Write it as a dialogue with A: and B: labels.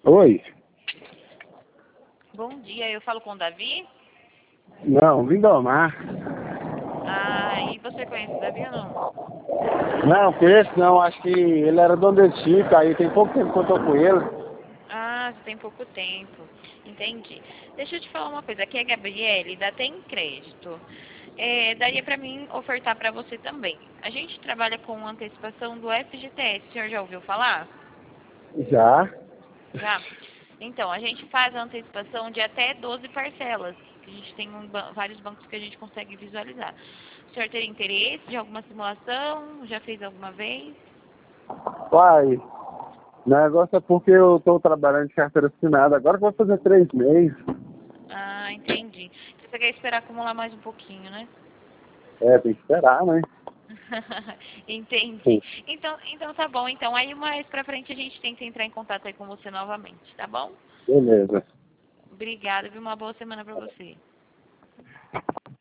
A: Oi.
B: Bom dia, eu falo com o Davi?
A: Não, Lindomar.
B: Ah, e você conhece o Davi ou não?
A: Não, conheço não. Acho que ele era dono desse Chico, aí tem pouco tempo que eu tô com ele.
B: Ah, você tem pouco tempo. Entendi. Deixa eu te falar uma coisa. Aqui é a Gabriele, da Tem Crédito. Daria para mim ofertar para você também. A gente trabalha com antecipação do FGTS. O senhor já ouviu falar?
A: Já.
B: Já? Então, a gente faz a antecipação de até 12 parcelas. A gente tem vários bancos que a gente consegue visualizar. O senhor teria interesse de alguma simulação? Já fez alguma vez?
A: Pai, o negócio é porque eu tô trabalhando de carteira assinada. Agora que eu vou fazer 3 meses.
B: Ah, entendi. Você quer esperar acumular mais um pouquinho, né?
A: Tem que esperar, né?
B: Entendi.
A: Sim.
B: Então tá bom. Então aí mais pra frente a gente tenta entrar em contato aí com você novamente, tá bom?
A: Beleza.
B: Obrigada, viu? Uma boa semana pra você.